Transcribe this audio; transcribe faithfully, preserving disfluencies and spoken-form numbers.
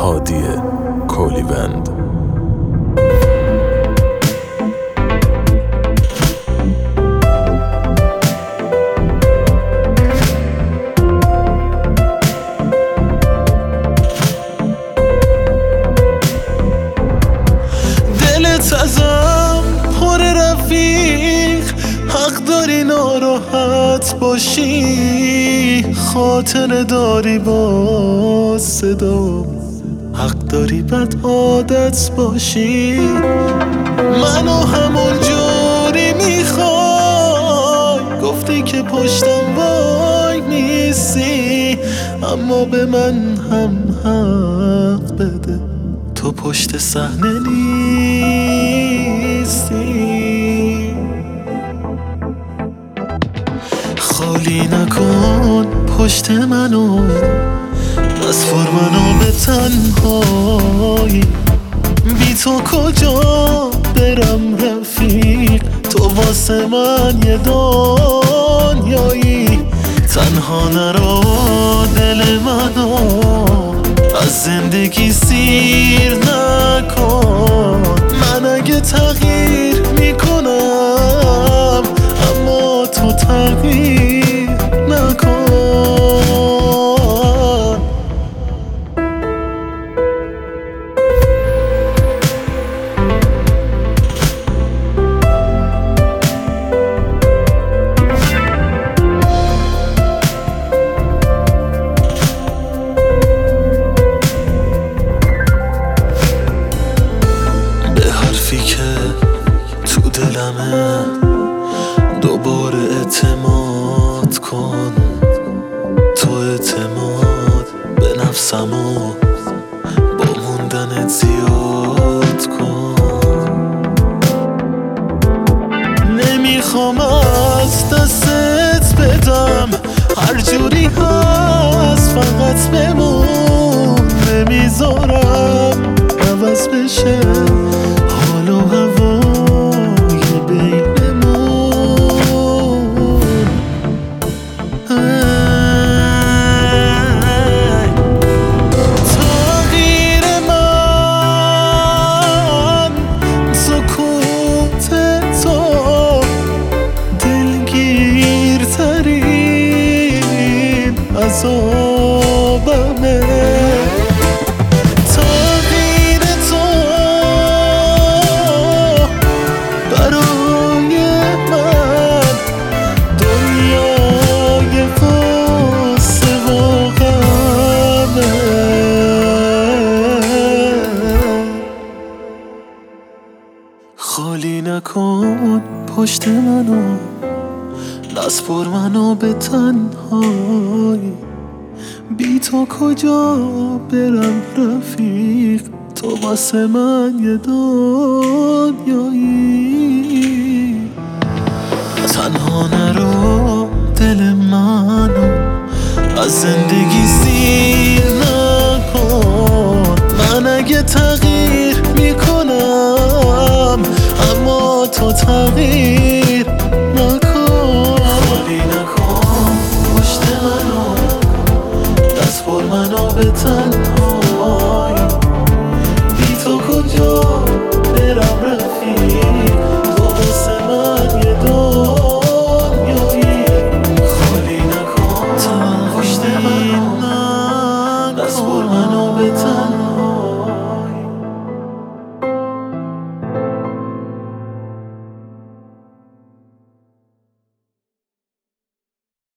هادی کولیوند. دلت ازم پر رفیق، حق داری ناراحت باشی، خاطر داری با صدا، حق داری بد عادت باشی. منو همون جوری میخوای، گفتی که پشتم وای نیستی، اما به من هم حق بده، تو پشت صحنه نیستی. خالی نکن پشت منو، نسپر منو به تنهایی، بی تو کجا برم رفیق، تو واسه من یه دنیایی. تنها نرو دل منو، از زندگی سیر نکن. من اگه تغییر میکنم، اما تو تغییر نکن. تو دلمه دوباره اعتماد کن، تو اعتماد به نفسمو با موندنت زیاد کن. نمیخوام از دستت بدم، هر جوری هست فقط بمون، نمیذارم عوض بشه حال و هوای بینمون. تغییر من، سکوت تو دلگیرترین عذابمه. خالی نکن پشت منو، نسپر منو به تنهایی، بی تو کجا برم رفیق، تو واسه من یه دنیایی. تنها نرو دل منو، از زندگی سیر نکن. من اگه تغییر میکنم، اما تو تغییر نکن. خالی نکن پشت منو، نسپر منو به تنهایی، بی تو کجا برم رفیق، تو واسه من یه دنیایی. خالی نکن پشت منو، نسپر منو به تنهایی.